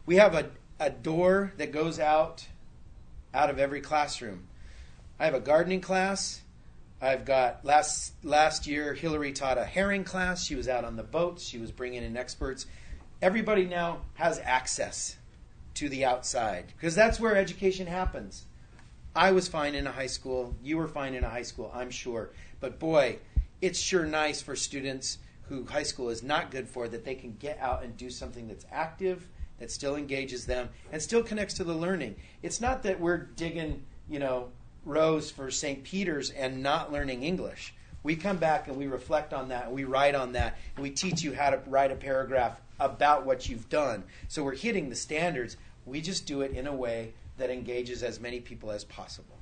We have a door that goes out of every classroom. I have a gardening class. I've got last year Hillary taught a herring class. She was out on the boats. She was bringing in experts. Everybody now has access to the outside because that's where education happens. I was fine in a high school. You were fine in a high school, I'm sure. But boy, it's sure nice for students who high school is not good for, that they can get out and do something that's active, that still engages them, and still connects to the learning. It's not that we're digging, rows for St. Peter's and not learning English. We come back and we reflect on that, and we write on that, and we teach you how to write a paragraph about what you've done. So we're hitting the standards. We just do it in a way that engages as many people as possible.